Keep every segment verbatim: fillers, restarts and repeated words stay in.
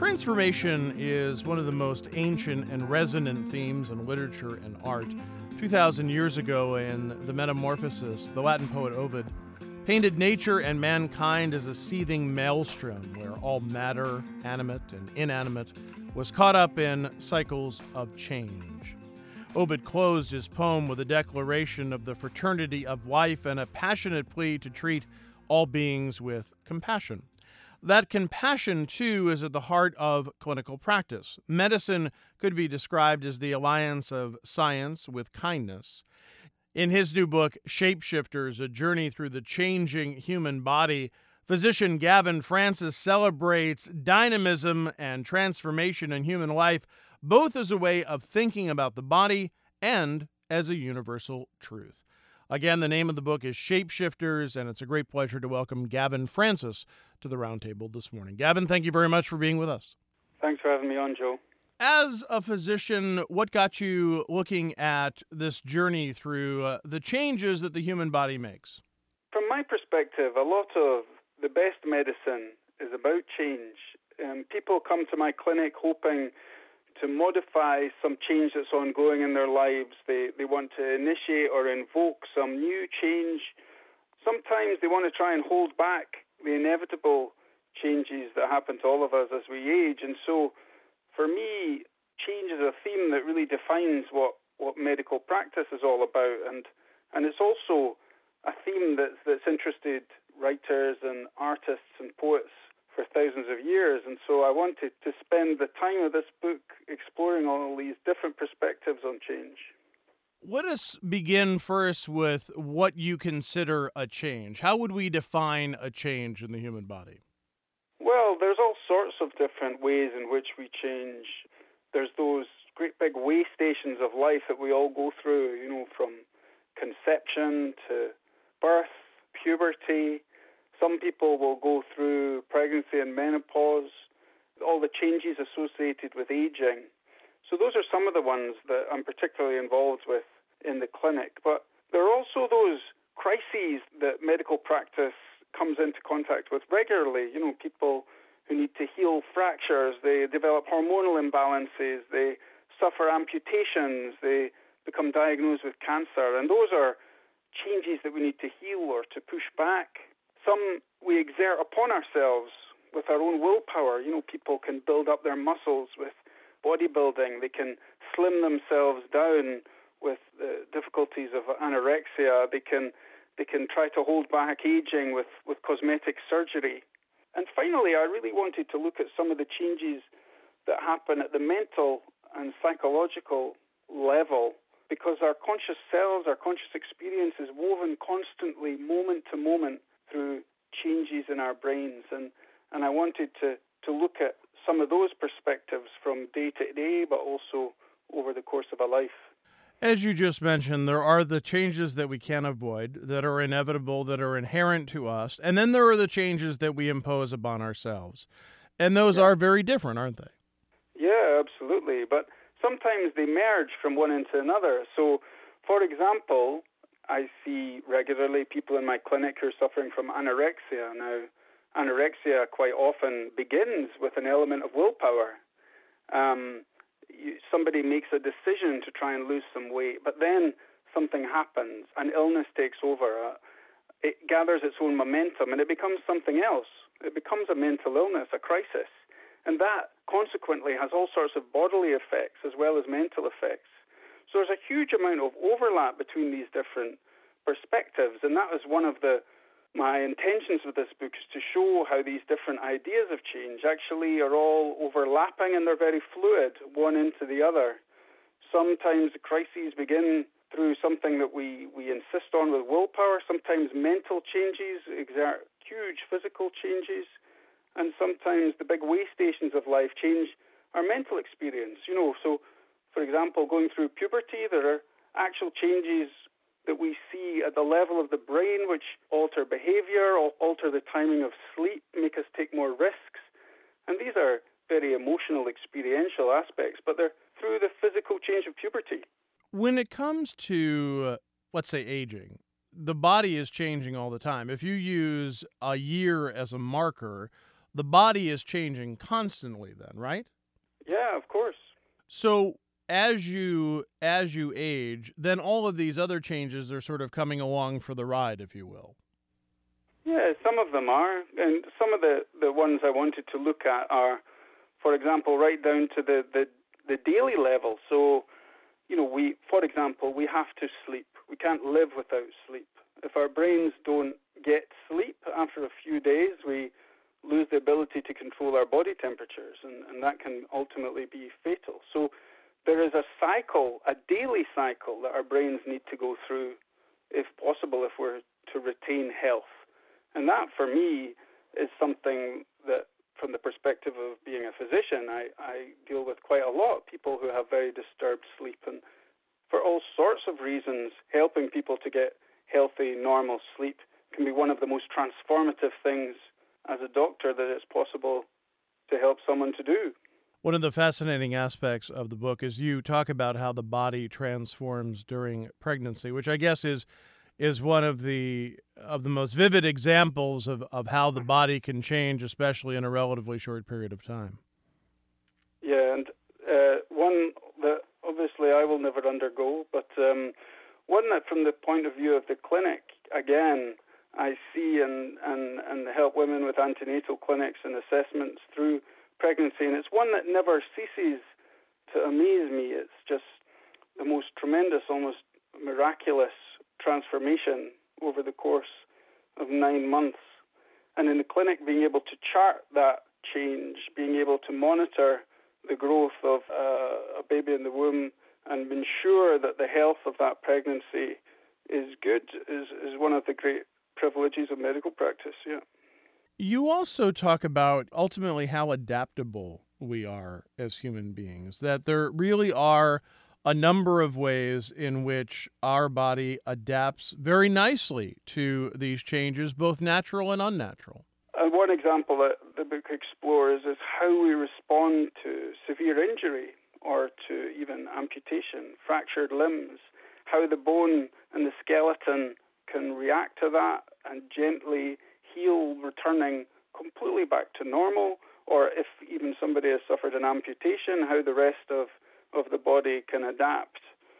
Transformation is one of the most ancient and resonant themes in literature and art. two thousand years ago in The Metamorphosis, the Latin poet Ovid painted nature and mankind as a seething maelstrom where all matter, animate and inanimate, was caught up in cycles of change. Ovid closed his poem with a declaration of the fraternity of life and a passionate plea to treat all beings with compassion. That compassion, too, is at the heart of clinical practice. Medicine could be described as the alliance of science with kindness. In his new book, Shapeshifters, A Journey Through the Changing Human Body, physician Gavin Francis celebrates dynamism and transformation in human life, both as a way of thinking about the body and as a universal truth. Again, the name of the book is Shapeshifters, and it's a great pleasure to welcome Gavin Francis to the roundtable this morning. Gavin, thank you very much for being with us. Thanks for having me on, Joe. As a physician, what got you looking at this journey through uh, the changes that the human body makes? From my perspective, a lot of the best medicine is about change. Um, people come to my clinic hoping to modify some change that's ongoing in their lives. They they want to initiate or invoke some new change. Sometimes they want to try and hold back the inevitable changes that happen to all of us as we age. And so, for me, change is a theme that really defines what, what medical practice is all about. And and it's also a theme that's, that's interested writers and artists and poets for thousands of years. And so I wanted to spend the time of this book exploring all these different perspectives on change. Let us begin first with what you consider a change. How would we define a change in the human body? Well, there's all sorts of different ways in which we change. There's those great big way stations of life that we all go through, you know, from conception to birth, puberty. Some people will go through pregnancy and menopause, all the changes associated with aging. So those are some of the ones that I'm particularly involved with in the clinic. But there are also those crises that medical practice comes into contact with regularly. You know, people who need to heal fractures, they develop hormonal imbalances, they suffer amputations, they become diagnosed with cancer. And those are changes that we need to heal or to push back. Some we exert upon ourselves with our own willpower. You know, people can build up their muscles with bodybuilding. They can slim themselves down with the difficulties of anorexia. They can they can try to hold back aging with, with cosmetic surgery. And finally, I really wanted to look at some of the changes that happen at the mental and psychological level, because our conscious selves, our conscious experience is woven constantly, moment to moment, through changes in our brains. And, and I wanted to, to look at some of those perspectives from day to day, but also over the course of a life. As you just mentioned, there are the changes that we can't avoid, that are inevitable, that are inherent to us. And then there are the changes that we impose upon ourselves. And those yeah. are very different, aren't they? Yeah, absolutely. But sometimes they merge from one into another. So, for example, I see regularly people in my clinic who are suffering from anorexia. Now, anorexia quite often begins with an element of willpower. Um, you, somebody makes a decision to try and lose some weight, but then something happens, an illness takes over, uh, it gathers its own momentum, and it becomes something else. It becomes a mental illness, a crisis. And that consequently has all sorts of bodily effects as well as mental effects. So there's a huge amount of overlap between these different perspectives, and that was one of the my intentions with this book, is to show how these different ideas of change actually are all overlapping, and they're very fluid, one into the other. Sometimes the crises begin through something that we, we insist on with willpower. Sometimes mental changes exert huge physical changes, and sometimes the big way stations of life change our mental experience. You know, so for example, going through puberty, there are actual changes that we see at the level of the brain, which alter behavior, alter the timing of sleep, make us take more risks. And these are very emotional, experiential aspects, but they're through the physical change of puberty. When it comes to, uh, let's say, aging, the body is changing all the time. If you use a year as a marker, the body is changing constantly then, right? Yeah, of course. So as you as you age, then all of these other changes are sort of coming along for the ride, if you will. Yeah, some of them are. And some of the, the ones I wanted to look at are, for example, right down to the, the, the daily level. So, you know, we, for example, we have to sleep. We can't live without sleep. If our brains don't get sleep after a few days, we lose the ability to control our body temperatures, and, and that can ultimately be fatal. So there is a cycle, a daily cycle that our brains need to go through, if possible, if we're to retain health. And that, for me, is something that, from the perspective of being a physician, I, I deal with quite a lot, people who have very disturbed sleep. And for all sorts of reasons, helping people to get healthy, normal sleep can be one of the most transformative things as a doctor that it's possible to help someone to do. One of the fascinating aspects of the book is you talk about how the body transforms during pregnancy, which I guess is is one of the of the most vivid examples of, of how the body can change, especially in a relatively short period of time. Yeah, and uh, one that obviously I will never undergo, but um, one that from the point of view of the clinic, again, I see and, and, and help women with antenatal clinics and assessments through pregnancy, and it's one that never ceases to amaze me. It's just the most tremendous, almost miraculous transformation over the course of nine months. And in the clinic, being able to chart that change, being able to monitor the growth of uh, a baby in the womb and ensure that the health of that pregnancy is good is, is one of the great privileges of medical practice, yeah. You also talk about ultimately how adaptable we are as human beings, that there really are a number of ways in which our body adapts very nicely to these changes, both natural and unnatural. And one example that the book explores is how we respond to severe injury or to even amputation, fractured limbs, how the bone and the skeleton can react to that and gently heal, returning completely back to normal, or if even somebody has suffered an amputation, how the rest of, of the body can adapt.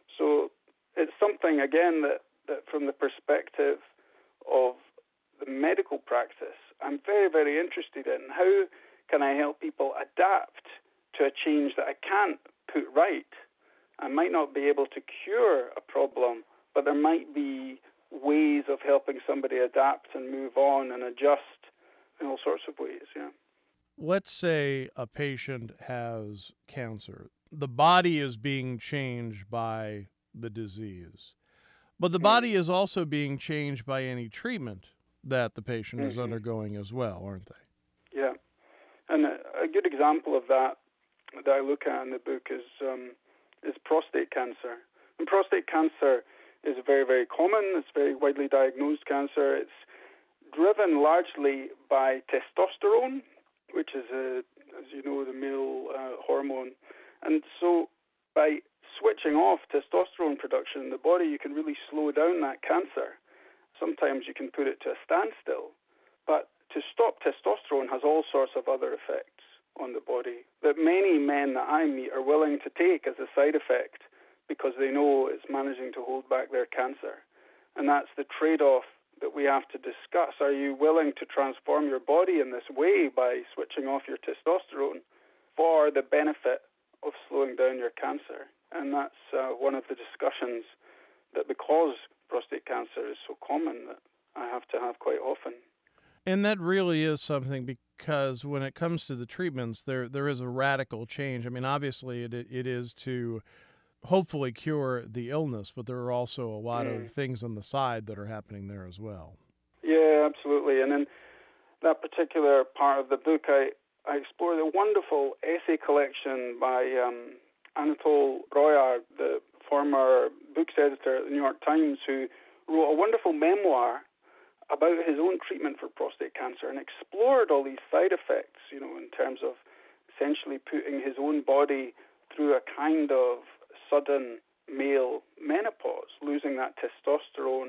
So it's something, again, that, that from the perspective of the medical practice, I'm very, very interested in. How can I help people adapt to a change that I can't put right? I might not be able to cure a problem, but there might be ways of helping somebody adapt and move on and adjust in all sorts of ways, yeah. Let's say a patient has cancer. The body is being changed by the disease, but the body Mm-hmm. is also being changed by any treatment that the patient is Mm-hmm. undergoing as well, aren't they? Yeah. And a, a good example of that that I look at in the book is um, is prostate cancer. And prostate cancer is very, very common. It's very widely diagnosed cancer. It's driven largely by testosterone, which is, a, as you know, the male uh, hormone. And so by switching off testosterone production in the body, you can really slow down that cancer. Sometimes you can put it to a standstill. But to stop testosterone has all sorts of other effects on the body that many men that I meet are willing to take as a side effect because they know it's managing to hold back their cancer. And that's the trade-off that we have to discuss. Are you willing to transform your body in this way by switching off your testosterone for the benefit of slowing down your cancer? And that's uh, one of the discussions that, because prostate cancer is so common, that I have to have quite often. And that really is something, because when it comes to the treatments, there there is a radical change. I mean, obviously it it is to hopefully cure the illness, but there are also a lot Mm. of things on the side that are happening there as well. Yeah, absolutely. And in that particular part of the book, I, I explore the wonderful essay collection by um, Anatole Royard, the former books editor at the New York Times, who wrote a wonderful memoir about his own treatment for prostate cancer and explored all these side effects, you know, in terms of essentially putting his own body through a kind of sudden male menopause, losing that testosterone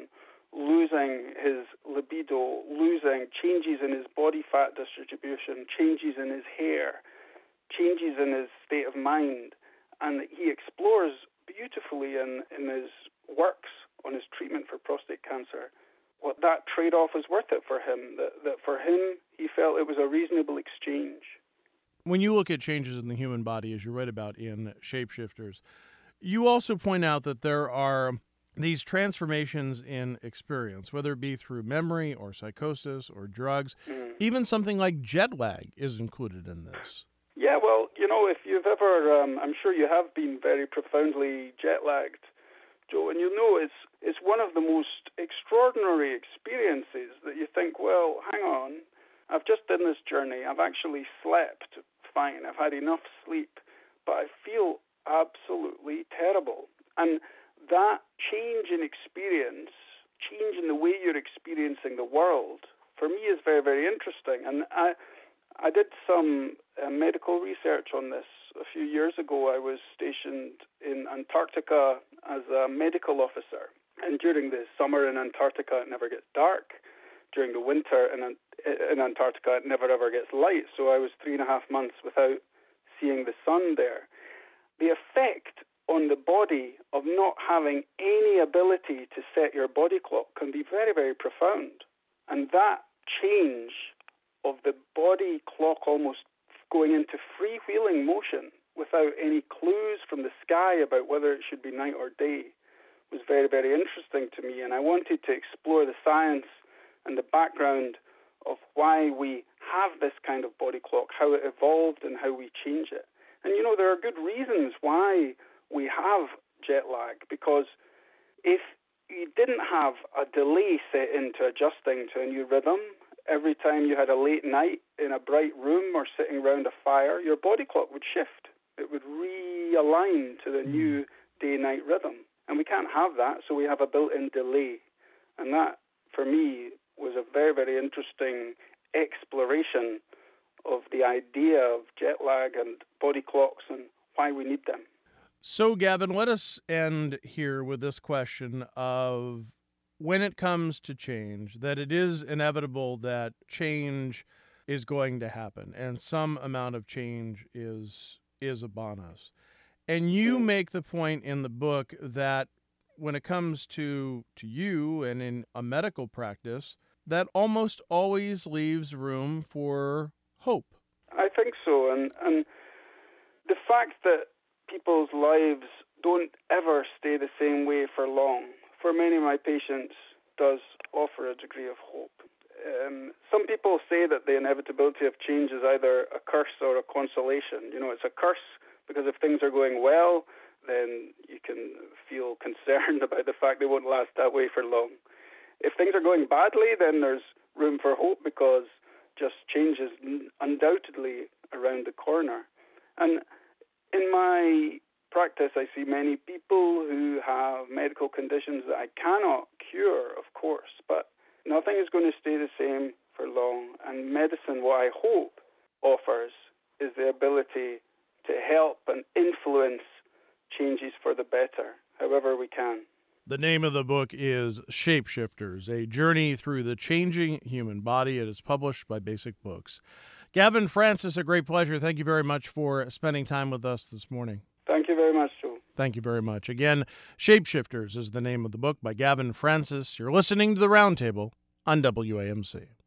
losing his libido, losing changes in his body fat distribution, changes in his hair, changes in his state of mind. And he explores beautifully in, in his works on his treatment for prostate cancer what that trade-off is worth it for him, that, that for him, he felt it was a reasonable exchange. When you look at changes in the human body, as you read about in Shapeshifters, you also point out that there are these transformations in experience, whether it be through memory or psychosis or drugs. Mm. Even something like jet lag is included in this. Yeah, well, you know, if you've ever, um, I'm sure you have been very profoundly jet-lagged, Joe, and you'll know it's, it's one of the most extraordinary experiences that you think, well, hang on, I've just done this journey, I've actually slept fine, I've had enough sleep, but I feel absolutely terrible. And that change in experience, change in the way you're experiencing the world, for me is very, very interesting. And I I did some uh, medical research on this a few years ago. I was stationed in Antarctica as a medical officer. And during the summer in Antarctica, it never gets dark. During the winter in, in Antarctica, it never ever gets light. So I was three and a half months without seeing the sun there. The effect on the body of not having any ability to set your body clock can be very, very profound. And that change of the body clock almost going into freewheeling motion without any clues from the sky about whether it should be night or day was very, very interesting to me. And I wanted to explore the science and the background of why we have this kind of body clock, how it evolved and how we change it. And, you know, there are good reasons why we have jet lag, because if you didn't have a delay set into adjusting to a new rhythm, every time you had a late night in a bright room or sitting around a fire, your body clock would shift. It would realign to the new day-night rhythm. And we can't have that, so we have a built-in delay. And that, for me, was a very, very interesting exploration of the idea of jet lag and body clocks and why we need them. So, Gavin, let us end here with this question of, when it comes to change, that it is inevitable that change is going to happen and some amount of change is is upon us. And you make the point in the book that when it comes to, to you and in a medical practice, that almost always leaves room for hope. I think so. And, and the fact that people's lives don't ever stay the same way for long, for many of my patients, does offer a degree of hope. Um, some people say that the inevitability of change is either a curse or a consolation. You know, it's a curse because if things are going well, then you can feel concerned about the fact they won't last that way for long. If things are going badly, then there's room for hope because just change is undoubtedly around the corner. And in my practice, I see many people who have medical conditions that I cannot cure, of course, but nothing is going to stay the same for long. And medicine, what I hope, offers is the ability to help and influence changes for the better, however we can. The name of the book is Shapeshifters, A Journey Through the Changing Human Body. It is published by Basic Books. Gavin Francis, a great pleasure. Thank you very much for spending time with us this morning. Thank you very much, Joe. Thank you very much. Again, Shapeshifters is the name of the book by Gavin Francis. You're listening to The Roundtable on W A M C.